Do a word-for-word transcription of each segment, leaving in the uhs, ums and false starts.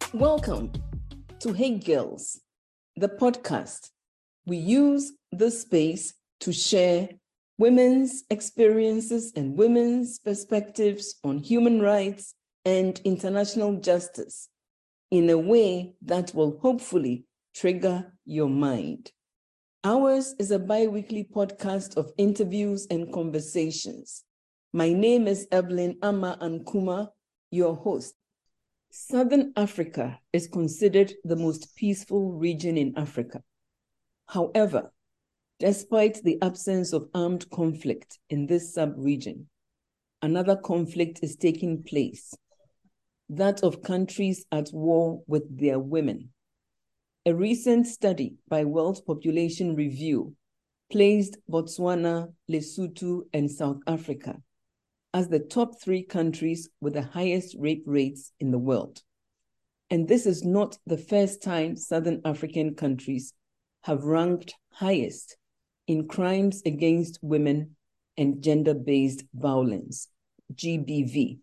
Welcome to Hey Girls, the podcast. We use this space to share women's experiences and women's perspectives on human rights and international justice in a way that will hopefully trigger your mind. Ours is a bi-weekly podcast of interviews and conversations. My name is Evelyn Ama Ankuma, your host. Southern Africa is considered the most peaceful region in Africa. However, despite the absence of armed conflict in this sub-region, another conflict is taking place, that of countries at war with their women. A recent study by World Population Review placed Botswana, Lesotho, and South Africa as the top three countries with the highest rape rates in the world. And this is not the first time Southern African countries have ranked highest in crimes against women and gender-based violence, G B V.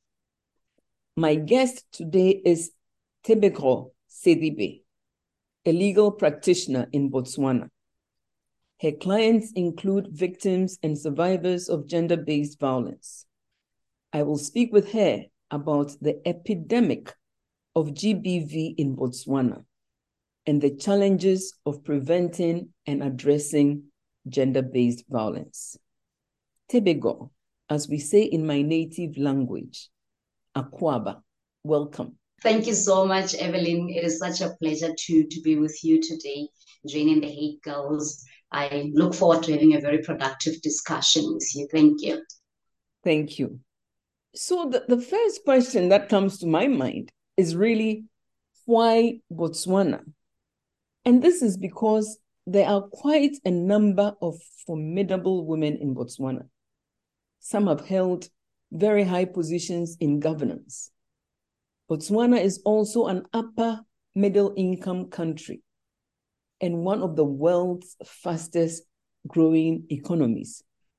My guest today is Tebego Sedibe, a legal practitioner in Botswana. Her clients include victims and survivors of gender-based violence. I will speak with her about the epidemic of G B V in Botswana and the challenges of preventing and addressing gender-based violence. Tebego, as we say in my native language, Akwaba, welcome. Thank you so much, Evelyn. It is such a pleasure to, to be with you today, joining the Hey Girls. I look forward to having a very productive discussion with you. Thank you. Thank you. So the, the first question that comes to my mind is really, why Botswana? And this is because there are quite a number of formidable women in Botswana. Some have held very high positions in governance. Botswana is also an upper middle income country and one of the world's fastest growing economies.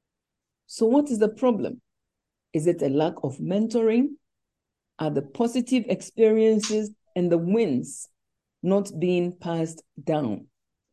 So what is the problem? Is it a lack of mentoring? Are the positive experiences and the wins not being passed down?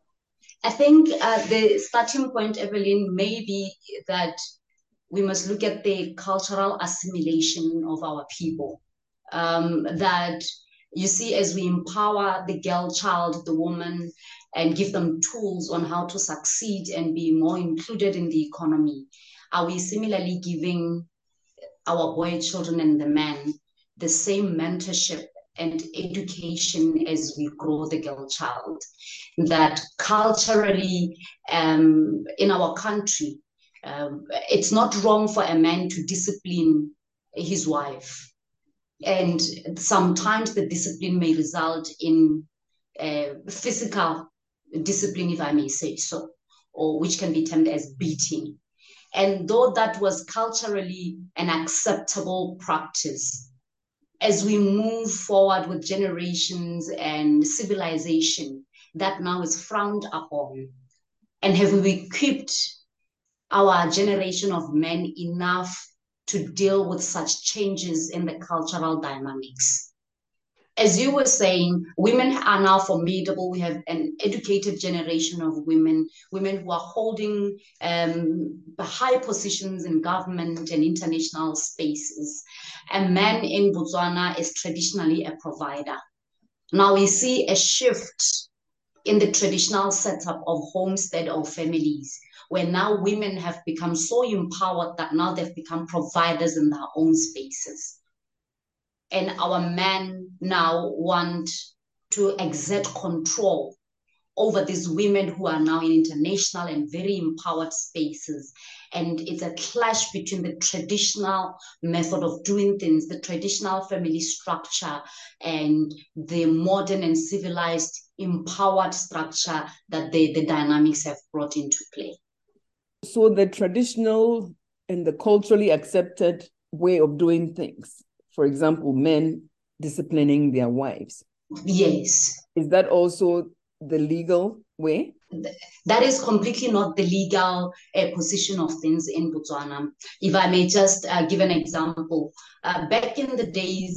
I think uh, the starting point, Evelyn, may be that we must look at the cultural assimilation of our people. Um, that you see, as we empower the girl child, the woman, and give them tools on how to succeed and be more included in the economy, are we similarly giving our boy children and the men the same mentorship and education as we grow the girl child? That culturally, um, in our country, um, it's not wrong for a man to discipline his wife. And sometimes the discipline may result in uh, physical discipline, if I may say so, or which can be termed as beating. And though that was culturally an acceptable practice, as we move forward with generations and civilization, that now is frowned upon. And have we equipped our generation of men enough to deal with such changes in the cultural dynamics? As you were saying, women are now formidable. We have an educated generation of women, women who are holding um, high positions in government and international spaces. A man in Botswana is traditionally a provider. Now we see a shift in the traditional setup of homestead or families, where now women have become so empowered that now they've become providers in their own spaces. And our men now want to exert control over these women who are now in international and very empowered spaces. And it's a clash between the traditional method of doing things, the traditional family structure, and the modern and civilized empowered structure that the, the dynamics have brought into play. So the traditional and the culturally accepted way of doing things, for example, men disciplining their wives. Yes. Is that also the legal way? That is completely not the legal uh, position of things in Botswana. If I may just uh, give an example, uh, back in the days,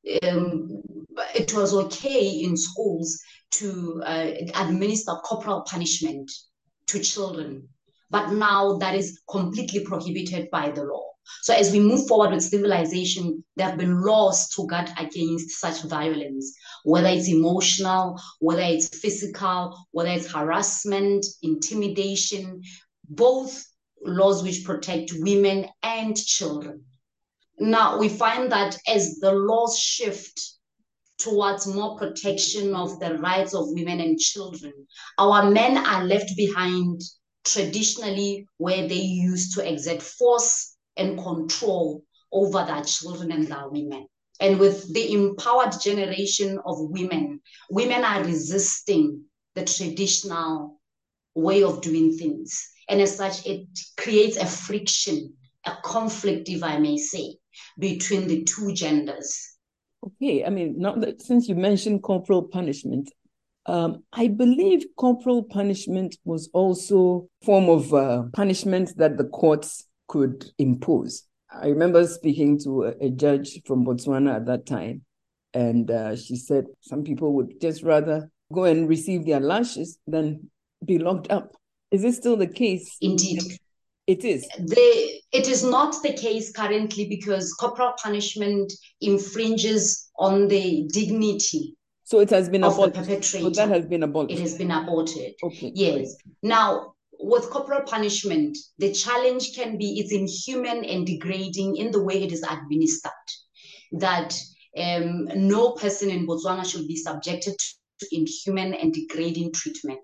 um, it was okay in schools to uh, administer corporal punishment to children. But now that is completely prohibited by the law. So as we move forward with civilization, there have been laws to guard against such violence, whether it's emotional, whether it's physical, whether it's harassment, intimidation, both laws which protect women and children. Now we find that as the laws shift towards more protection of the rights of women and children, our men are left behind traditionally where they used to exert force and control over their children and their women. And with the empowered generation of women, women are resisting the traditional way of doing things. And as such, it creates a friction, a conflict, if I may say, between the two genders. Okay, I mean, now that since you mentioned corporal punishment, um, I believe corporal punishment was also a form of uh, punishment that the courts could impose. I remember speaking to a, a judge from Botswana at that time, and uh, she said some people would just rather go and receive their lashes than be locked up. Is this still the case? Indeed. It is. The, it is not the case currently because corporal punishment infringes on the dignity So it has been of abolished. the perpetrator. So that has been abolished. It has been aborted. Okay. Yes. Great. Now, with corporal punishment, the challenge can be it's inhuman and degrading in the way it is administered. That um, no person in Botswana should be subjected to inhuman and degrading treatment.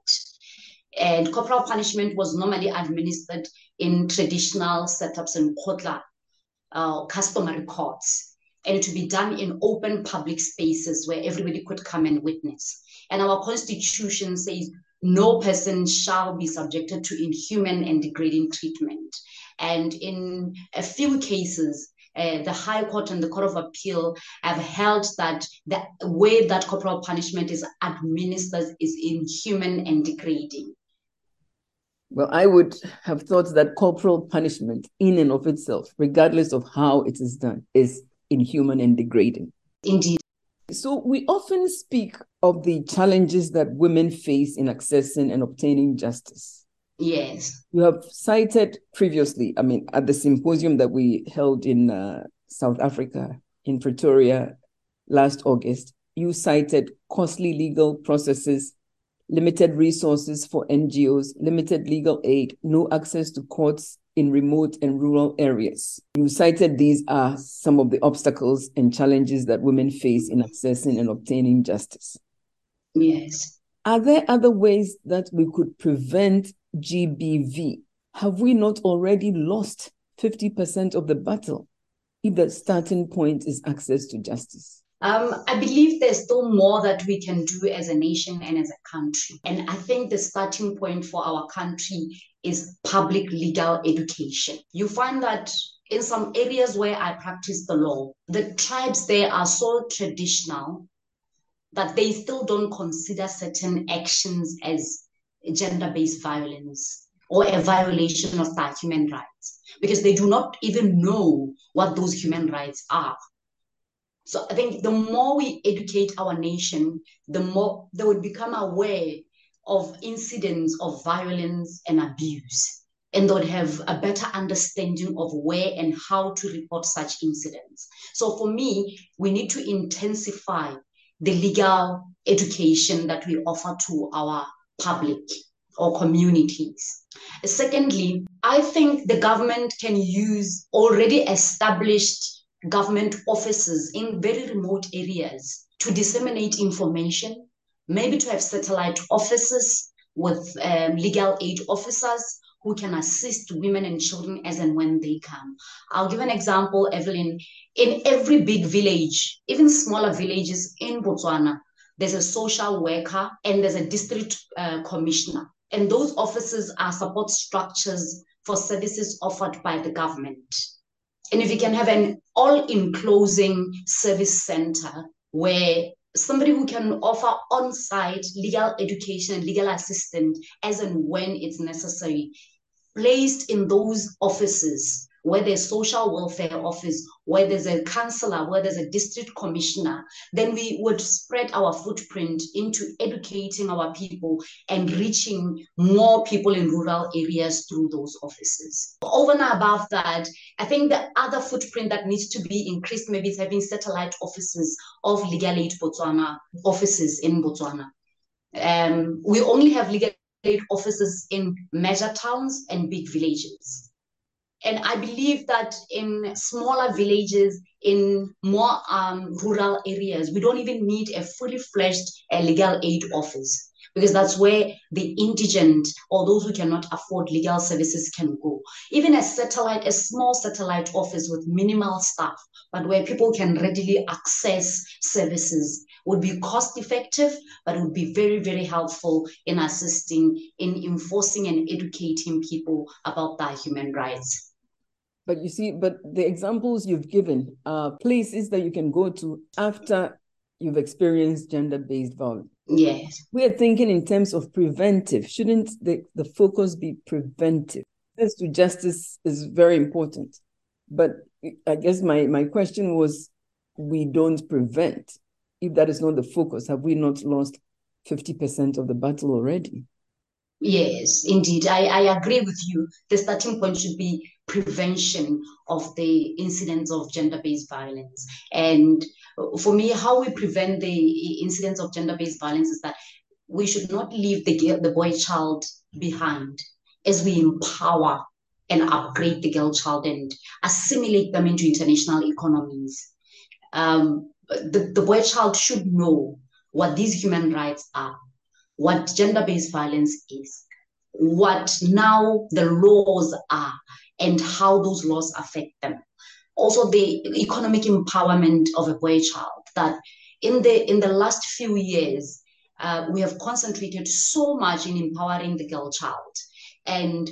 And corporal punishment was normally administered in traditional setups in Kotla, uh, customary courts, and to be done in open public spaces where everybody could come and witness. And our constitution says no person shall be subjected to inhuman and degrading treatment. And in a few cases, uh, the High Court and the Court of Appeal have held that the way that corporal punishment is administered is inhuman and degrading. Well, I would have thought that corporal punishment in and of itself, regardless of how it is done, is inhuman and degrading. Indeed. So we often speak of the challenges that women face in accessing and obtaining justice. Yes. You have cited previously, I mean, at the symposium that we held in uh, South Africa, in Pretoria last August, you cited costly legal processes, limited resources for N G Os, limited legal aid, no access to courts in remote and rural areas. You cited these are some of the obstacles and challenges that women face in accessing and obtaining justice. Yes. Are there other ways that we could prevent G B V? Have we not already lost fifty percent of the battle if the starting point is access to justice? Um, I believe there's still more that we can do as a nation and as a country. And I think the starting point for our country is public legal education. You find that in some areas where I practice the law, the tribes there are so traditional that they still don't consider certain actions as gender-based violence or a violation of their human rights because they do not even know what those human rights are. So I think the more we educate our nation, the more they would become aware of incidents of violence and abuse, and they would have a better understanding of where and how to report such incidents. So for me, we need to intensify the legal education that we offer to our public or communities. Secondly, I think the government can use already established government offices in very remote areas to disseminate information, maybe to have satellite offices with um, legal aid officers who can assist women and children as and when they come. I'll give an example, Evelyn. In every big village, even smaller villages in Botswana, there's a social worker and there's a district uh, commissioner. And those offices are support structures for services offered by the government. And if you can have an all-enclosing service center where somebody who can offer on-site legal education and legal assistance as and when it's necessary, placed in those offices where there's social welfare office, where there's a councillor, where there's a district commissioner, then we would spread our footprint into educating our people and reaching more people in rural areas through those offices. Over and above that, I think the other footprint that needs to be increased maybe is having satellite offices of Legal Aid Botswana, offices in Botswana. Um, we only have legal aid offices in major towns and big villages. And I believe that in smaller villages, in more um, rural areas, we don't even need a fully fledged uh, legal aid office, because that's where the indigent or those who cannot afford legal services can go. Even a satellite, a small satellite office with minimal staff, but where people can readily access services, would be cost effective, but would be very, very helpful in assisting in enforcing and educating people about their human rights. But you see, but the examples you've given are places that you can go to after you've experienced gender-based violence. Yes. We are thinking in terms of preventive. Shouldn't the, the focus be preventive? Access to justice is very important. But I guess my, my question was, we don't prevent. If that is not the focus, have we not lost fifty percent of the battle already? Yes, indeed. I, I agree with you. The starting point should be prevention of the incidents of gender-based violence. And for me, how we prevent the incidents of gender-based violence is that we should not leave the, the boy child behind as we empower and upgrade the girl child and assimilate them into international economies. Um, the, the boy child should know what these human rights are, what gender-based violence is, what now the laws are, and how those laws affect them. Also, the economic empowerment of a boy child, that in the in the last few years, uh, we have concentrated so much in empowering the girl child. And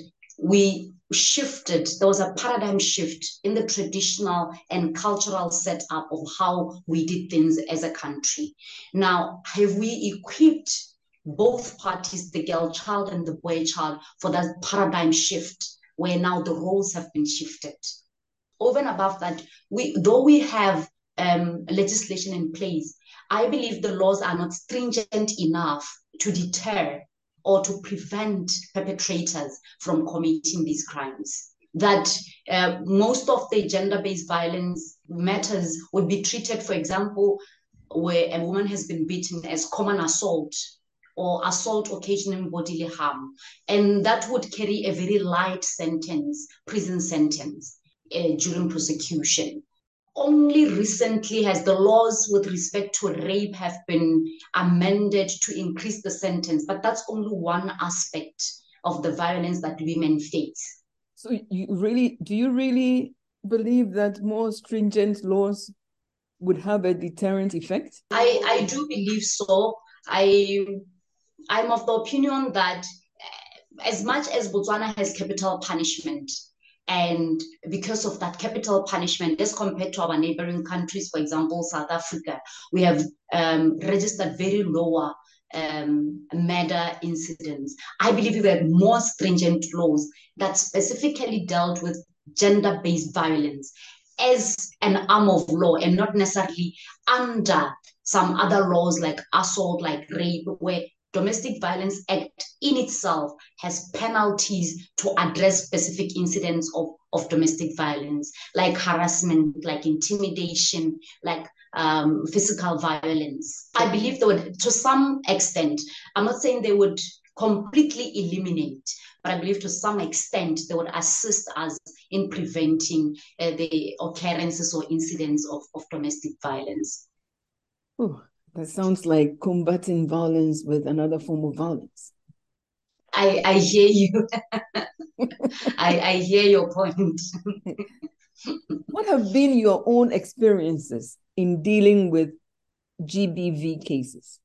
we shifted, there was a paradigm shift in the traditional and cultural setup of how we did things as a country. Now, have we equipped both parties, the girl child and the boy child, for that paradigm shift where now the roles have been shifted? Over and above that, we though we have um, legislation in place, I believe the laws are not stringent enough to deter or to prevent perpetrators from committing these crimes. That uh, most of the gender-based violence matters would be treated, for example, where a woman has been beaten, as common assault or assault occasioning bodily harm. And that would carry a very light sentence, prison sentence, uh, during prosecution. Only recently has the laws with respect to rape have been amended to increase the sentence, but that's only one aspect of the violence that women face. So you really, do you really believe that more stringent laws would have a deterrent effect? I, I do believe so. I, I'm of the opinion that as much as Botswana has capital punishment, and because of that capital punishment, as compared to our neighboring countries, for example, South Africa, we have um, registered very lower um, murder incidents. I believe we have more stringent laws that specifically dealt with gender-based violence as an arm of law and not necessarily under some other laws like assault, like rape, where Domestic Violence Act in itself has penalties to address specific incidents of, of domestic violence, like harassment, like intimidation, like um, physical violence. I believe they would, to some extent, I'm not saying they would completely eliminate, but I believe to some extent they would assist us in preventing uh, the occurrences or incidents of, of domestic violence. Oh, that sounds like combating violence with another form of violence. I, I hear you. I, I hear your point. What have been your own experiences in dealing with G B V cases?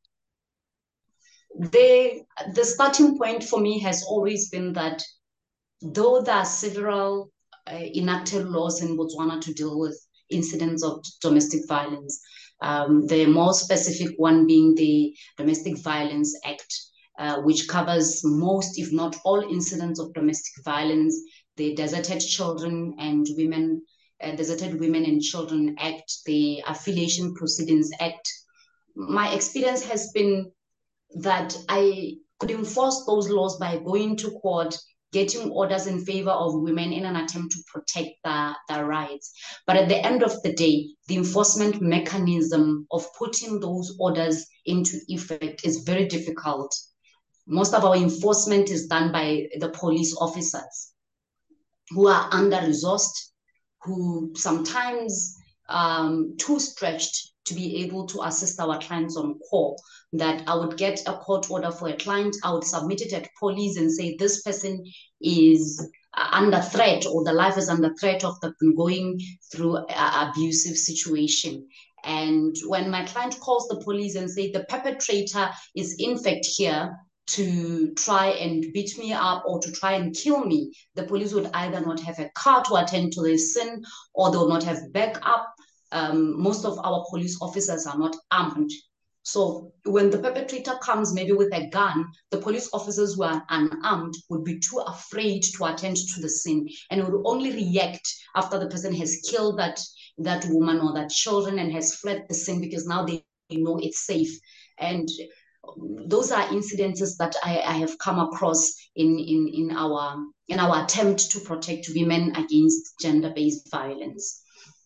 The, the starting point for me has always been that though there are several uh, enacted laws in Botswana to deal with incidents of domestic violence, um, the more specific one being the Domestic Violence Act, uh, which covers most, if not all, incidents of domestic violence the Deserted Children and Women, uh, Deserted Women and Children Act, the Affiliation Proceedings Act. My experience has been that I could enforce those laws by going to court, getting orders in favor of women in an attempt to protect their, their rights. But at the end of the day, the enforcement mechanism of putting those orders into effect is very difficult. Most of our enforcement is done by the police officers who are under-resourced, who sometimes um, too stretched to be able to assist our clients on call. That I would get a court order for a client, I would submit it at police and say this person is under threat, or the life is under threat of the going through an abusive situation. And when my client calls the police and say the perpetrator is in fact here to try and beat me up or to try and kill me, the police would either not have a car to attend to the scene, or they will not have backup. Um, most of our police officers are not armed. So when the perpetrator comes maybe with a gun, the police officers who are unarmed would be too afraid to attend to the scene, and would only react after the person has killed that, that woman or that children and has fled the scene, because now they know it's safe. And those are incidences that I, I have come across in, in, in, our, in our attempt to protect women against gender-based violence.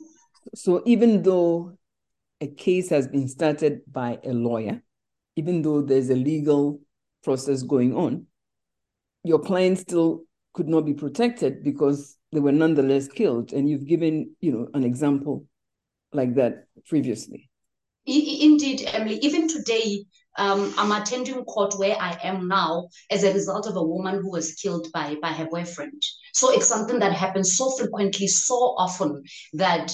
So even though a case has been started by a lawyer, even though there's a legal process going on, your client still could not be protected because they were nonetheless killed. And you've given, you know, an example like that previously. Indeed, Emily, even today, um, I'm attending court where I am now as a result of a woman who was killed by, by her boyfriend. So it's something that happens so frequently, so often, that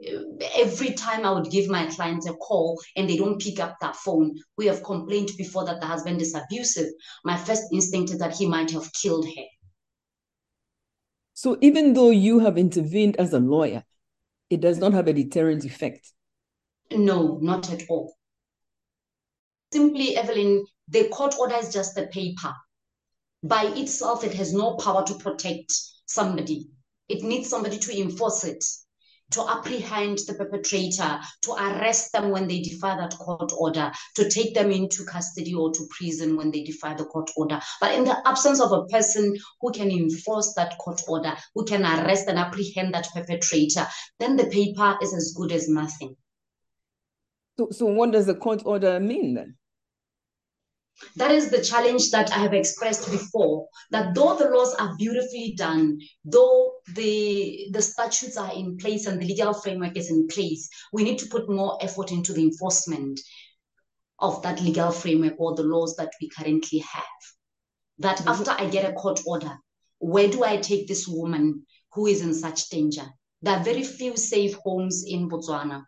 every time I would give my clients a call and they don't pick up that phone, we have complained before that the husband is abusive. My first instinct is that he might have killed her. So even though you have intervened as a lawyer, it does not have a deterrent effect? No, not at all. Simply, Evelyn, the court order is just a paper. By itself, it has no power to protect somebody. It needs somebody to enforce it, to apprehend the perpetrator, to arrest them when they defy that court order, to take them into custody or to prison when they defy the court order. But in the absence of a person who can enforce that court order, who can arrest and apprehend that perpetrator, then the paper is as good as nothing. So, so what does the court order mean then? That is the challenge that I have expressed before, that though the laws are beautifully done, though the, the statutes are in place and the legal framework is in place, we need to put more effort into the enforcement of that legal framework or the laws that we currently have. That mm-hmm. after I get a court order, where do I take this woman who is in such danger? There are very few safe homes in Botswana,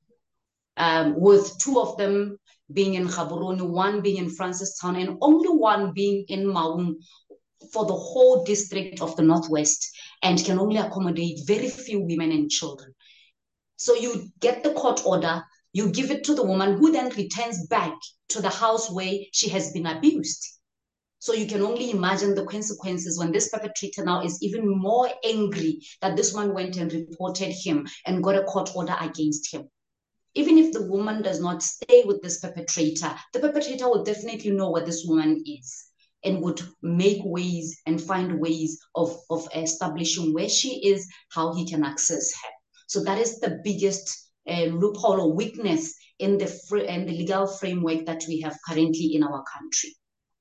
um, with two of them being in Gaborone, one being in Francistown, and only one being in Maun for the whole district of the Northwest, and can only accommodate very few women and children. So you get the court order, you give it to the woman, who then returns back to the house where she has been abused. So you can only imagine the consequences when this perpetrator now is even more angry that this one went and reported him and got a court order against him. Even if the woman does not stay with this perpetrator, the perpetrator will definitely know where this woman is and would make ways and find ways of, of establishing where she is, how he can access her. So that is the biggest uh, loophole or weakness in the, fr- in the legal framework that we have currently in our country.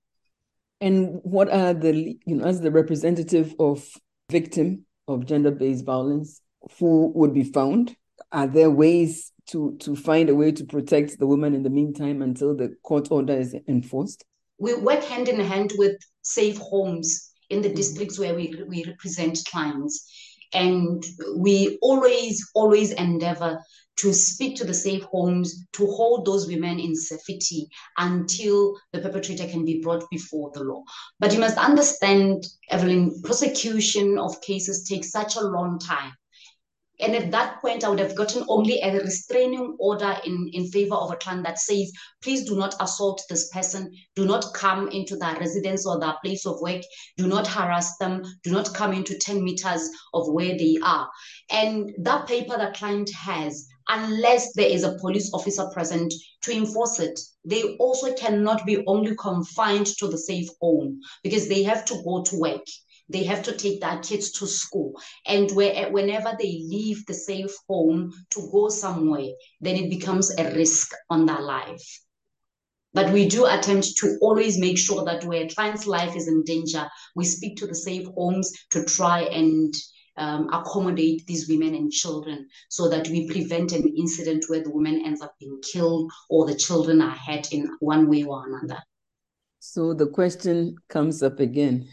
And what are the, you know, as the representative of victim of gender-based violence, who would be found? Are there ways to, to find a way to protect the woman in the meantime until the court order is enforced? We work hand in hand with safe homes in the mm-hmm. districts where we, we represent clients. And we always, always endeavor to speak to the safe homes, to hold those women in safety until the perpetrator can be brought before the law. But you must understand, Evelyn, prosecution of cases takes such a long time. And at that point, I would have gotten only a restraining order in, in favor of a client that says, please do not assault this person. Do not come into their residence or their place of work. Do not harass them. Do not come into ten meters of where they are. And that paper the client has, unless there is a police officer present to enforce it, they also cannot be only confined to the safe home because they have to go to work. They have to take their kids to school. And where, whenever they leave the safe home to go somewhere, then it becomes a risk on their life. But we do attempt to always make sure that where a client's life is in danger, we speak to the safe homes to try and um, accommodate these women and children so that we prevent an incident where the woman ends up being killed or the children are hurt in one way or another. So the question comes up again.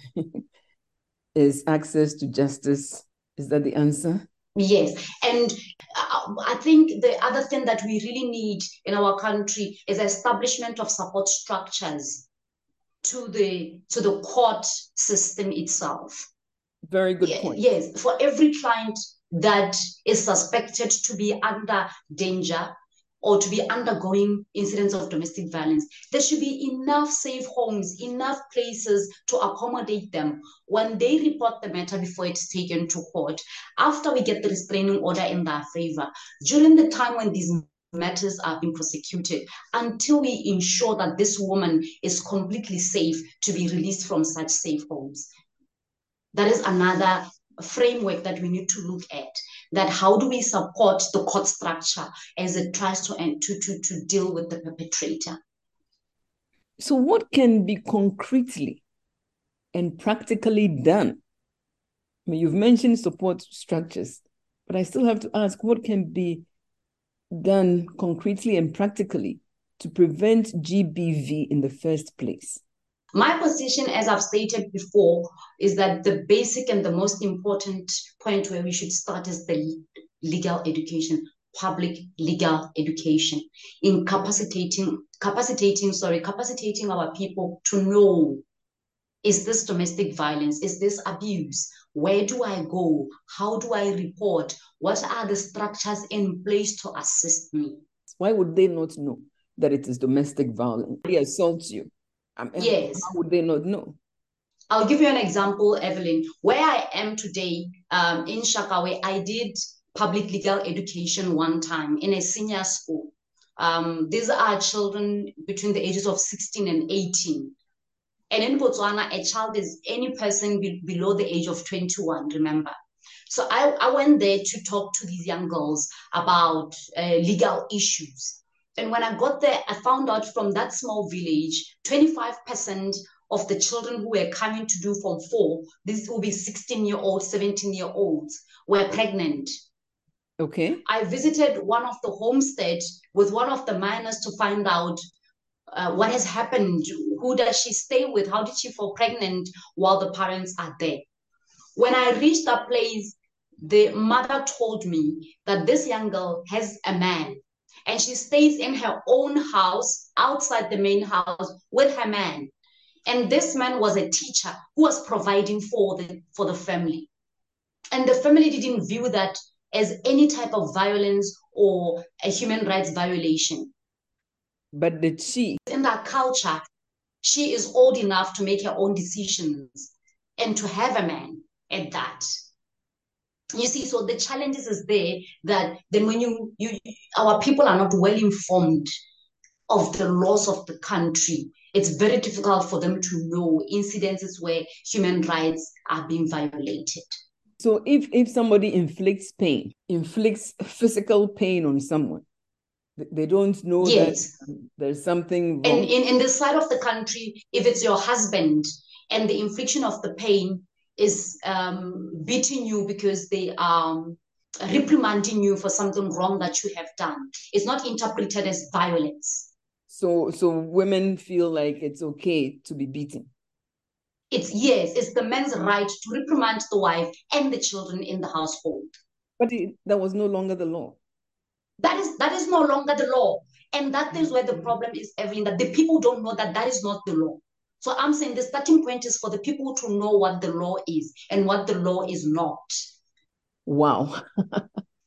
Is access to justice, is that the answer? Yes. And uh, I think the other thing that we really need in our country is establishment of support structures to the to the court system itself. Very good point. Yes. For every client that is suspected to be under danger or to be undergoing incidents of domestic violence, there should be enough safe homes, enough places to accommodate them when they report the matter before it's taken to court. After we get the restraining order in their favor, during the time when these matters are being prosecuted, until we ensure that this woman is completely safe to be released from such safe homes. That is another framework that we need to look at. That how do we support the court structure as it tries to, to, to, to deal with the perpetrator? So what can be concretely and practically done? I mean, you've mentioned support structures, but I still have to ask, what can be done concretely and practically to prevent G B V in the first place? My position, as I've stated before, is that the basic and the most important point where we should start is the legal education, public legal education, in capacitating, capacitating, sorry, capacitating our people to know, is this domestic violence? Is this abuse? Where do I go? How do I report? What are the structures in place to assist me? Why would they not know that it is domestic violence? They assault you. I mean, yes. How would they not know? I'll give you an example, Evelyn. Where I am today um, in Shakawe, I did public legal education one time in a senior school. Um, these are children between the ages of sixteen and eighteen. And in Botswana, a child is any person be below the age of twenty-one, remember. So I, I went there to talk to these young girls about uh, legal issues. And when I got there, I found out from that small village, twenty-five percent of the children who were coming to do Form four, this will be sixteen-year-olds, seventeen-year-olds, were pregnant. Okay. I visited one of the homesteads with one of the minors to find out uh, what has happened, who does she stay with, how did she fall pregnant while the parents are there. When I reached that place, the mother told me that this young girl has a man and she stays in her own house outside the main house with her man. And this man was a teacher who was providing for the, for the family. And the family didn't view that as any type of violence or a human rights violation. But did she? In that culture, she is old enough to make her own decisions and to have a man at that. You see, so the challenges is there that then when you, you our people are not well informed of the laws of the country, it's very difficult for them to know incidences where human rights are being violated. So if, if somebody inflicts pain, inflicts physical pain on someone, they don't know yes. that there's something wrong. And in, in this side of the country, if it's your husband and the infliction of the pain is um, beating you because they are reprimanding you for something wrong that you have done, it's not interpreted as violence. So, so women feel like it's okay to be beaten. It's yes, it's the man's right to reprimand the wife and the children in the household. But it, that was no longer the law. That is that is no longer the law, and that is where the problem is, Evelyn. That the people don't know that that is not the law. So I'm saying the starting point is for the people to know what the law is and what the law is not. Wow.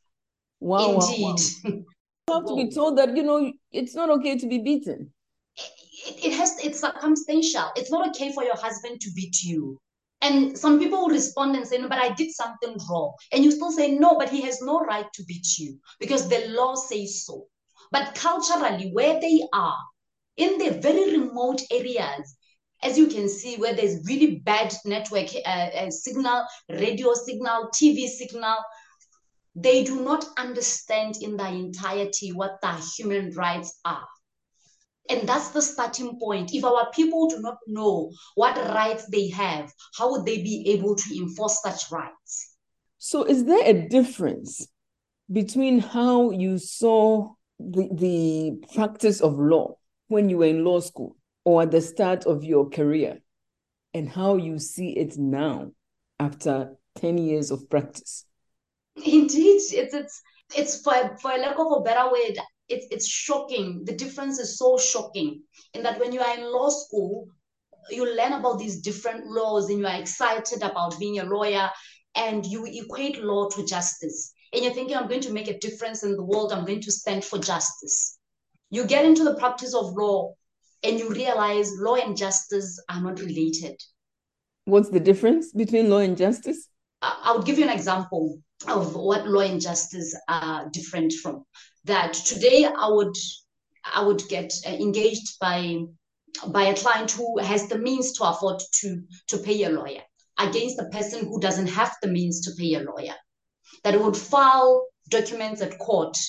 Wow, wow, Indeed. wow. You have to be told that, you know, it's not okay to be beaten. It, it has, it's circumstantial. It's not okay for your husband to beat you. And some people will respond and say, no, but I did something wrong. And you still say, no, but he has no right to beat you because the law says so. But culturally, where they are, in the very remote areas, as you can see, where there's really bad network uh, uh, signal, radio signal, T V signal, they do not understand in their entirety what their human rights are. And that's the starting point. If our people do not know what rights they have, how would they be able to enforce such rights? So is there a difference between how you saw the, the practice of law when you were in law school or at the start of your career and how you see it now after ten years of practice? Indeed, it's it's it's for, for a lack of a better word, it's it's shocking. The difference is so shocking in that when you are in law school, you learn about these different laws and you are excited about being a lawyer and you equate law to justice. And you're thinking, I'm going to make a difference in the world, I'm going to stand for justice. You get into the practice of law and you realize law and justice are not related. What's the difference between law and justice? I would give you an example of what law and justice are different from. That today I would I would get engaged by by a client who has the means to afford to to pay a lawyer against a person who doesn't have the means to pay a lawyer. That would file documents at court,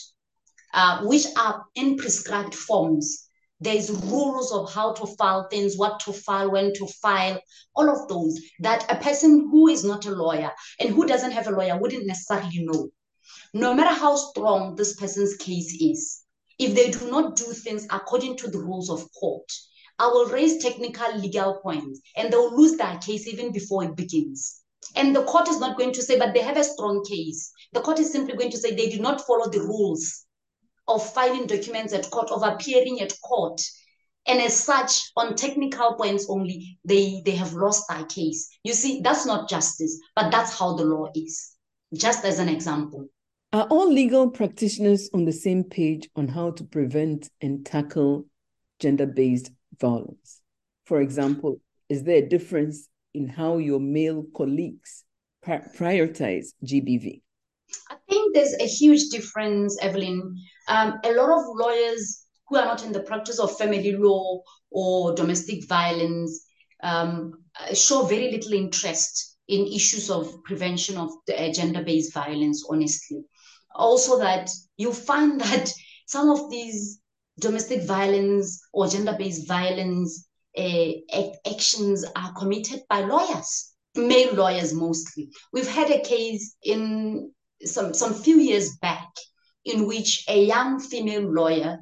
uh, which are in prescribed forms. There's rules of how to file things, what to file, when to file, all of those that a person who is not a lawyer and who doesn't have a lawyer wouldn't necessarily know. No matter how strong this person's case is, if they do not do things according to the rules of court, I will raise technical legal points and they'll lose their case even before it begins. And the court is not going to say, but they have a strong case. The court is simply going to say they did not follow the rules of filing documents at court, of appearing at court. And as such, on technical points only, they, they have lost their case. You see, that's not justice, but that's how the law is. Just as an example. Are all legal practitioners on the same page on how to prevent and tackle gender-based violence? For example, is there a difference in how your male colleagues prioritize G B V? I think there's a huge difference, Evelyn. Um, a lot of lawyers who are not in the practice of family law or domestic violence um, show very little interest in issues of prevention of uh, gender-based violence, honestly. Also that you find that some of these domestic violence or gender-based violence uh, actions are committed by lawyers, male lawyers mostly. We've had a case in some, some few years back in which a young female lawyer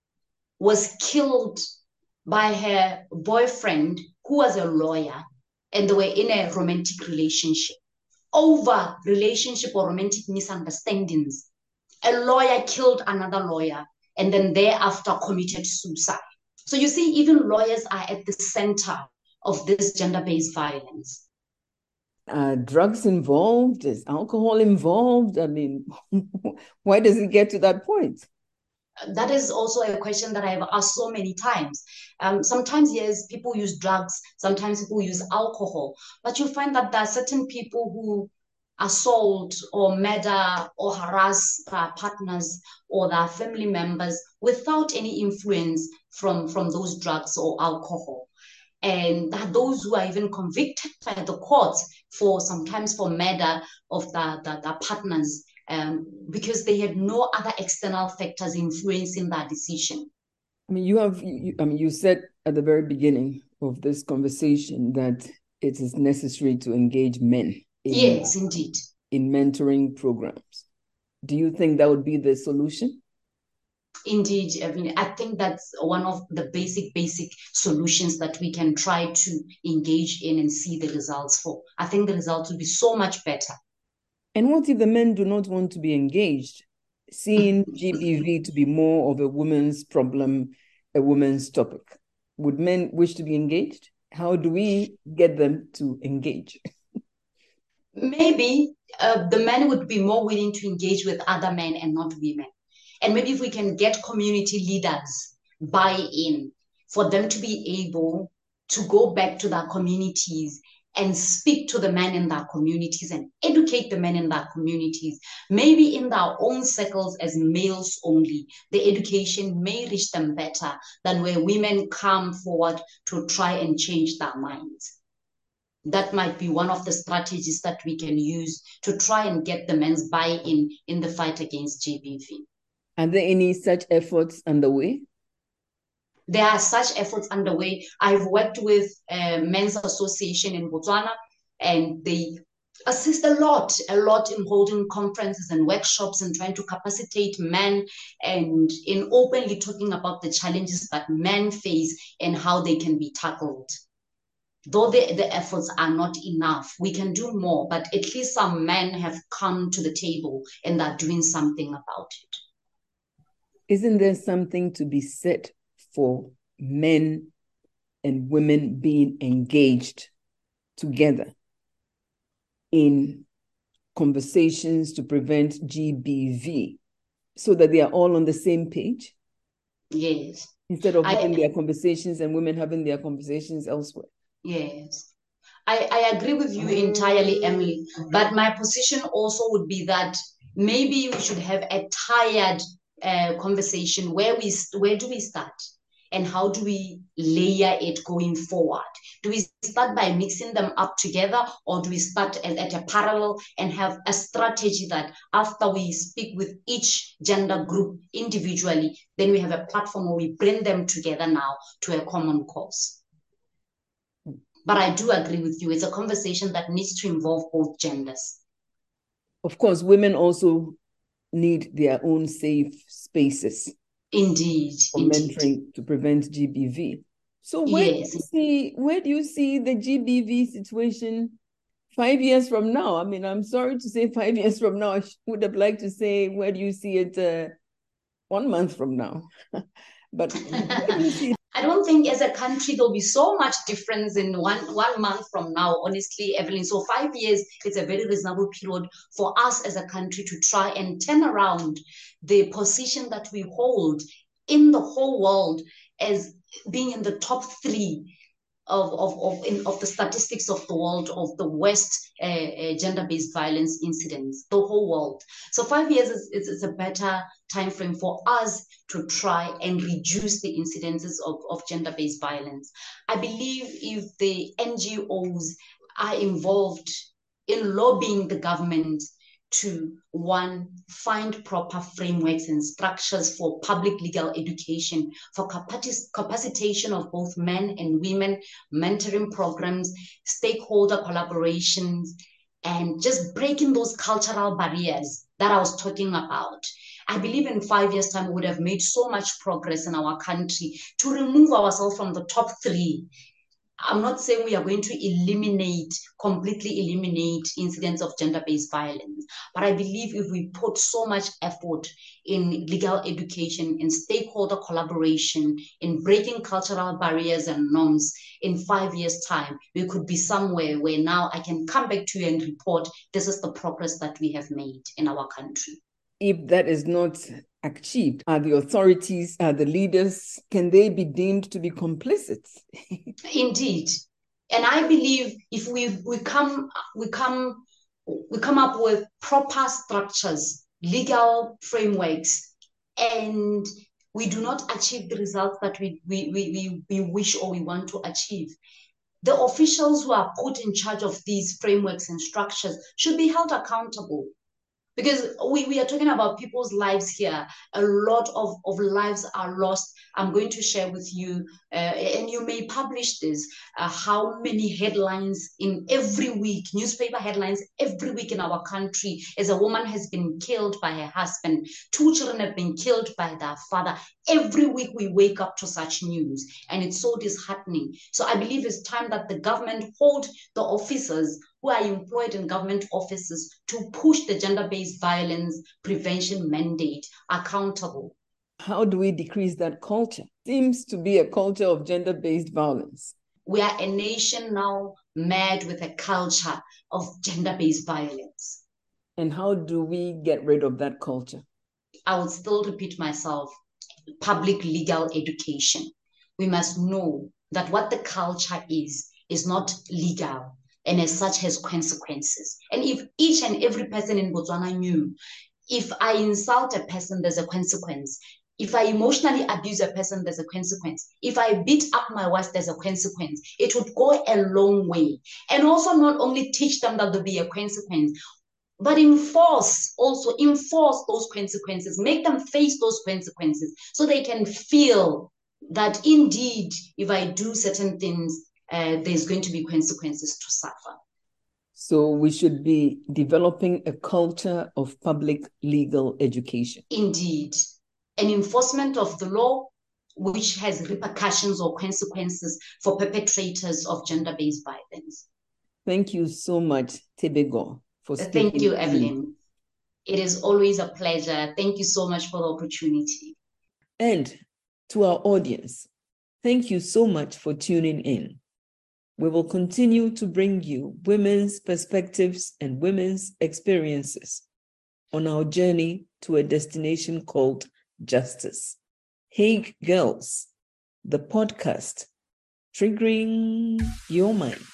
was killed by her boyfriend who was a lawyer and they were in a romantic relationship. Over relationship or romantic misunderstandings, a lawyer killed another lawyer and then thereafter committed suicide. So you see, even lawyers are at the center of this gender-based violence. Are drugs involved? Is alcohol involved? I mean, why does it get to that point? That is also a question that I've asked so many times. Um, sometimes, yes, people use drugs. Sometimes people use alcohol. But you find that there are certain people who assault or murder or harass their partners or their family members without any influence from, from those drugs or alcohol. And that those who are even convicted by the courts for sometimes for murder of the, the, the partners um, because they had no other external factors influencing that decision. I mean, you have, you, I mean, you said at the very beginning of this conversation that it is necessary to engage men. In, yes, indeed. In mentoring programs. Do you think that would be the solution? Indeed, I mean, I think that's one of the basic, basic solutions that we can try to engage in and see the results for. I think the results will be so much better. And what if the men do not want to be engaged, seeing G B V to be more of a woman's problem, a woman's topic? Would men wish to be engaged? How do we get them to engage? maybe uh, the men would be more willing to engage with other men and not women. And maybe if we can get community leaders buy in for them to be able to go back to their communities and speak to the men in their communities and educate the men in their communities, maybe in their own circles as males only, the education may reach them better than where women come forward to try and change their minds. That might be one of the strategies that we can use to try and get the men's buy-in in the fight against G B V. Are there any such efforts underway? There are such efforts underway. I've worked with a men's association in Botswana, and they assist a lot, a lot in holding conferences and workshops and trying to capacitate men and in openly talking about the challenges that men face and how they can be tackled. Though the, the efforts are not enough, we can do more, but at least some men have come to the table and are doing something about it. Isn't there something to be said for men and women being engaged together in conversations to prevent G B V so that they are all on the same page? Yes. Instead of I, having their conversations and women having their conversations elsewhere. Yes. I, I agree with you entirely, Emily. But my position also would be that maybe we should have a tired uh, conversation where we where do we start? And how do we layer it going forward? Do we start by mixing them up together, or do we start at, at a parallel and have a strategy that after we speak with each gender group individually, then we have a platform where we bring them together now to a common cause? But I do agree with you. It's a conversation that needs to involve both genders. Of course, women also need their own safe spaces. Indeed, for indeed. mentoring to prevent G B V. So where Yes. do you see where do you see the G B V situation five years from now? I mean, I'm sorry to say five years from now. I would have liked to say where do you see it uh, one month from now? But where do you see it? I don't think as a country there'll be so much difference in one one month from now, honestly, Evelyn. So five years is a very reasonable period for us as a country to try and turn around the position that we hold in the whole world as being in the top three of of of, in, of the statistics of the world of the worst uh, uh, gender-based violence incidents, the whole world. So five years is, is, is a better time frame for us to try and reduce the incidences of, of gender-based violence. I believe if the N G Os are involved in lobbying the government to, one, find proper frameworks and structures for public legal education, for capacitation of both men and women, mentoring programs, stakeholder collaborations, and just breaking those cultural barriers that I was talking about. I believe in five years' time, we would have made so much progress in our country to remove ourselves from the top three. I'm not saying we are going to eliminate, completely eliminate incidents of gender-based violence, but I believe if we put so much effort in legal education, in stakeholder collaboration, in breaking cultural barriers and norms, in five years' time, we could be somewhere where now I can come back to you and report this is the progress that we have made in our country. If that is not achieved, are the authorities, are the leaders, can they be deemed to be complicit? Indeed. And I believe if we, we come we come we come up with proper structures, legal frameworks, and we do not achieve the results that we we, we, we wish or we want to achieve, the officials who are put in charge of these frameworks and structures should be held accountable. Because we, we are talking about people's lives here. A lot of, of lives are lost. I'm going to share with you, uh, and you may publish this, uh, how many headlines in every week, newspaper headlines every week in our country, as a woman has been killed by her husband, two children have been killed by their father. Every week we wake up to such news, and it's so disheartening. So I believe it's time that the government hold the officers who are employed in government offices to push the gender-based violence prevention mandate accountable. How do we decrease that culture? Seems to be a culture of gender-based violence. We are a nation now met with a culture of gender-based violence. And how do we get rid of that culture? I would still repeat myself, public legal education. We must know that what the culture is, is not legal, and as such has consequences. And if each and every person in Botswana knew, if I insult a person, there's a consequence. If I emotionally abuse a person, there's a consequence. If I beat up my wife, there's a consequence. It would go a long way. And also not only teach them that there'll be a consequence, but enforce, also enforce those consequences, make them face those consequences so they can feel that indeed, if I do certain things, uh, there's going to be consequences to suffer. So we should be developing a culture of public legal education. Indeed. An enforcement of the law which has repercussions or consequences for perpetrators of gender-based violence. Thank you so much, Tebego, for speaking. Thank you, Evelyn. It is always a pleasure. Thank you so much for the opportunity. And to our audience, thank you so much for tuning in. We will continue to bring you women's perspectives and women's experiences on our journey to a destination called justice. Hague Girls, the podcast, triggering your mind.